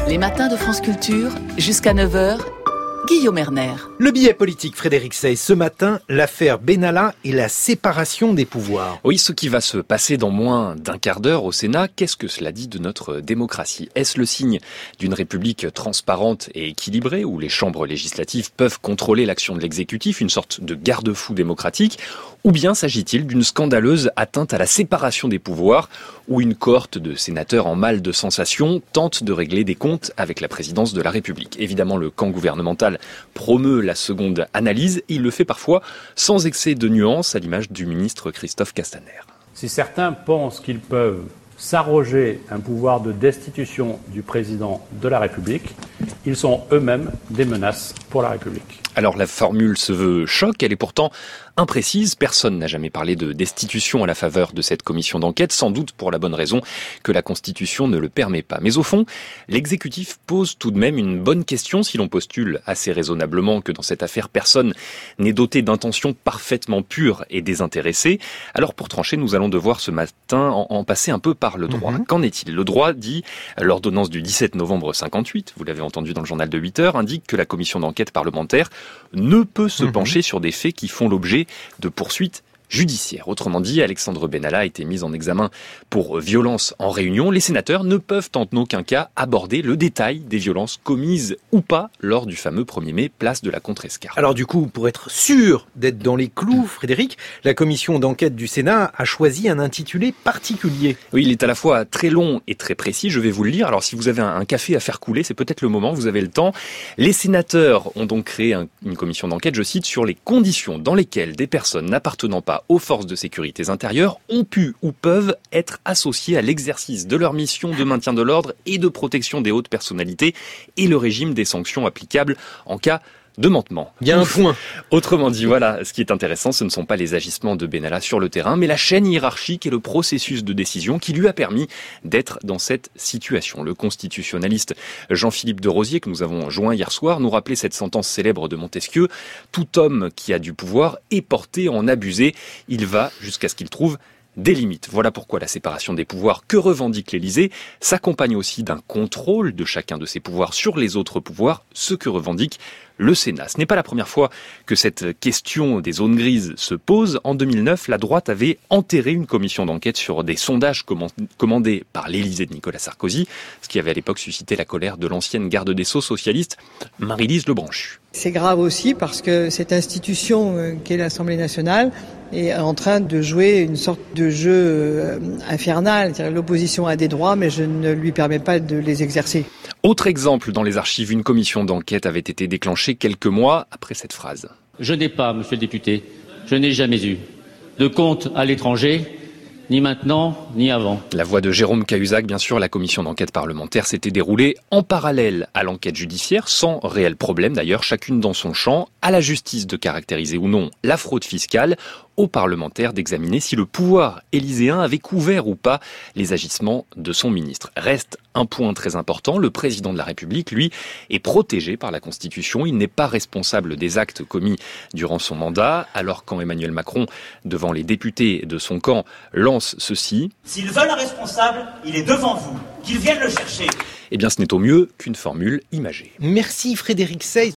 Les matins de France Culture, jusqu'à 9h, Guillaume Erner. Le billet politique, Frédéric Sey. Ce matin, l'affaire Benalla et la séparation des pouvoirs. Oui, ce qui va se passer dans moins d'un quart d'heure au Sénat, qu'est-ce que cela dit de notre démocratie ? Est-ce le signe d'une république transparente et équilibrée, où les chambres législatives peuvent contrôler l'action de l'exécutif, une sorte de garde-fou démocratique ? Ou bien s'agit-il d'une scandaleuse atteinte à la séparation des pouvoirs, où une cohorte de sénateurs en mal de sensations tente de régler des comptes avec la présidence de la République ? Évidemment, le camp gouvernemental promeut la seconde analyse, et il le fait parfois sans excès de nuance, à l'image du ministre Christophe Castaner. Si certains pensent qu'ils peuvent s'arroger un pouvoir de destitution du président de la République, ils sont eux-mêmes des menaces pour la République. Alors la formule se veut choc, elle est pourtant imprécise. Personne n'a jamais parlé de destitution à la faveur de cette commission d'enquête, sans doute pour la bonne raison que la Constitution ne le permet pas. Mais au fond, l'exécutif pose tout de même une bonne question si l'on postule assez raisonnablement que dans cette affaire, personne n'est doté d'intentions parfaitement pures et désintéressées. Alors pour trancher, nous allons devoir ce matin en passer un peu par le droit. Qu'en est-il ? Le droit dit, l'ordonnance du 17 novembre 58, vous l'avez entendu dans le journal de 8 heures, indique que la commission d'enquête parlementaire ne peut se pencher sur des faits qui font l'objet de poursuites judiciaires. Autrement dit, Alexandre Benalla a été mis en examen pour violence en réunion. Les sénateurs ne peuvent en aucun cas aborder le détail des violences commises ou pas lors du fameux 1er mai, place de la Contrescarpe. Alors du coup, pour être sûr d'être dans les clous, Frédéric, la commission d'enquête du Sénat a choisi un intitulé particulier. Oui, il est à la fois très long et très précis, je vais vous le lire. Alors si vous avez un café à faire couler, c'est peut-être le moment, vous avez le temps. Les sénateurs ont donc créé une commission d'enquête, je cite, sur les conditions dans lesquelles des personnes n'appartenant pas aux forces de sécurité intérieure ont pu ou peuvent être associées à l'exercice de leur mission de maintien de l'ordre et de protection des hautes personnalités et le régime des sanctions applicables en cas de manquement. Il y a un point. Autrement dit, voilà, ce qui est intéressant, ce ne sont pas les agissements de Benalla sur le terrain, mais la chaîne hiérarchique et le processus de décision qui lui a permis d'être dans cette situation. Le constitutionnaliste Jean-Philippe de Rosier, que nous avons joint hier soir, nous rappelait cette sentence célèbre de Montesquieu: tout homme qui a du pouvoir est porté à en abuser. Il va jusqu'à ce qu'il trouve des limites. Voilà pourquoi la séparation des pouvoirs que revendique l'Élysée s'accompagne aussi d'un contrôle de chacun de ces pouvoirs sur les autres pouvoirs, ce que revendique le Sénat. Ce n'est pas la première fois que cette question des zones grises se pose. En 2009, la droite avait enterré une commission d'enquête sur des sondages commandés par l'Élysée de Nicolas Sarkozy, ce qui avait à l'époque suscité la colère de l'ancienne garde des Sceaux socialiste, Marie-Lise Lebranchu. C'est grave aussi parce que cette institution qu'est l'Assemblée nationale est en train de jouer une sorte de jeu infernal. C'est-à-dire l'opposition a des droits, mais je ne lui permets pas de les exercer. Autre exemple, dans les archives, une commission d'enquête avait été déclenchée quelques mois après cette phrase. Je n'ai pas, monsieur le député, je n'ai jamais eu de compte à l'étranger, ni maintenant, ni avant. La voix de Jérôme Cahuzac, bien sûr, la commission d'enquête parlementaire s'était déroulée en parallèle à l'enquête judiciaire, sans réel problème d'ailleurs, chacune dans son champ, à la justice de caractériser ou non la fraude fiscale, aux parlementaires d'examiner si le pouvoir élyséen avait couvert ou pas les agissements de son ministre. Reste un point très important, le président de la République, lui, est protégé par la Constitution. Il n'est pas responsable des actes commis durant son mandat, alors quand Emmanuel Macron, devant les députés de son camp, lance ceci. S'ils veulent un responsable, il est devant vous, qu'ils viennent le chercher. Eh bien, ce n'est au mieux qu'une formule imagée. Merci Frédéric Sey.